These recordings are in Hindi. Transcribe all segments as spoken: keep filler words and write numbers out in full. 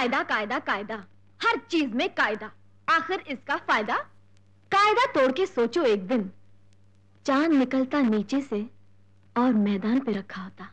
कायदा कायदा कायदा, हर चीज में कायदा, आखिर इसका फायदा? कायदा तोड़ के सोचो एक दिन, चांद निकलता नीचे से और मैदान पे रखा होता।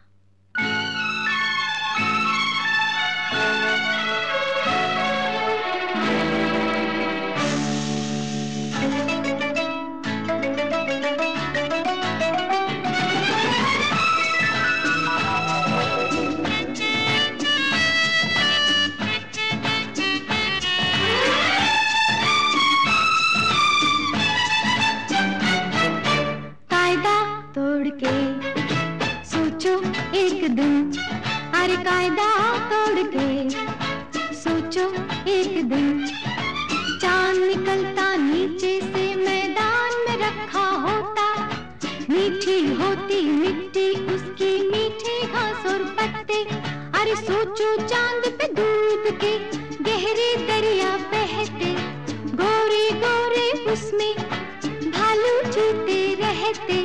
एक दिन, अरे कायदा तोड़ के सोचो एक दिन, चांद निकलता नीचे से मैदान में रखा होता। मीठी होती मिट्टी उसकी, मीठी घास और पत्ते। अरे सोचो चांद पे दूध के गहरे दरिया बहते, गोरे गोरे उसमें भालू जीते रहते।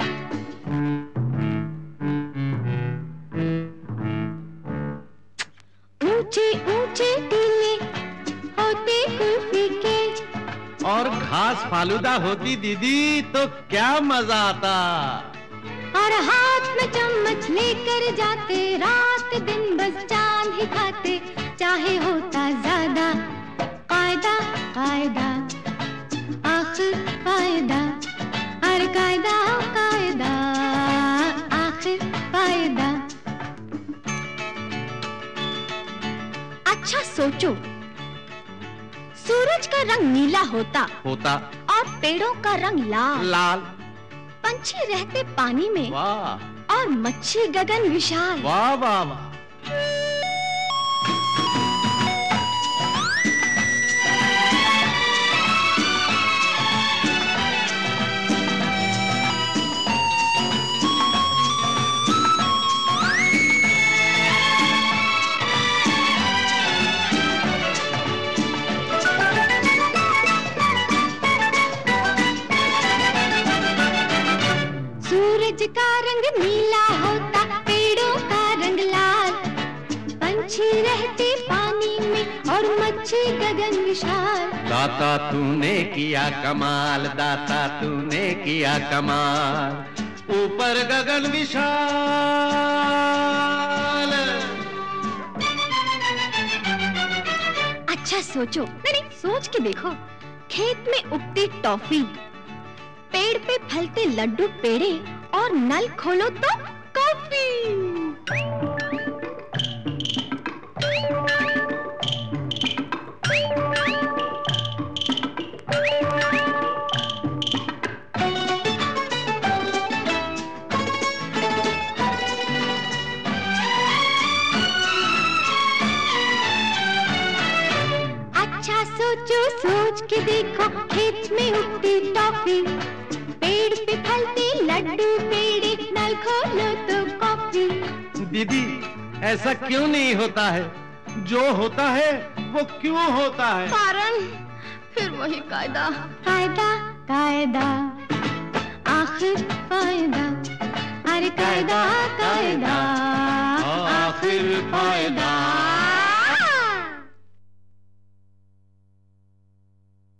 ऊंचे ऊंचे टीले होते कुल्फी के, और घास फालूदा होती दीदी तो क्या मजा आता। और हाथ में चम्मच लेकर जाते, रात दिन बस चांद ही खाते। चाहे होता ज्यादा कायदा कायदा, आखिर फायदा। अरे कायदा कायदा, आखिर फायदा। अच्छा सोचो, सूरज का रंग नीला होता होता और पेड़ों का रंग लाल लाल। पंछी रहते पानी में, वाह, और मच्छी गगन विशाल। वाह वाह वाह। सूरज का रंग नीला होता, पेड़ों का रंग लाल। पंछी रहते पानी में और मच्छी गगन विशाल। दाता तूने किया कमाल, दाता तूने किया कमाल। ऊपर गगन विशाल। अच्छा सोचो, नहीं नहीं सोच के देखो, खेत में उगती टॉफी, पेड़ पे फलते लड्डू पेड़े, और नल खोलो तो कॉफी। अच्छा सोचो, सोच के देखो, खेत में उगती टॉफी, पेड़ पे फलते लड्डू पेड़े, नल खोलो तो कॉफी। दीदी ऐसा क्यों नहीं होता है? जो होता है वो क्यों होता है? कारण फिर वही कायदा कायदा कायदा, आखिर फायदा। अरे कायदा कायदा।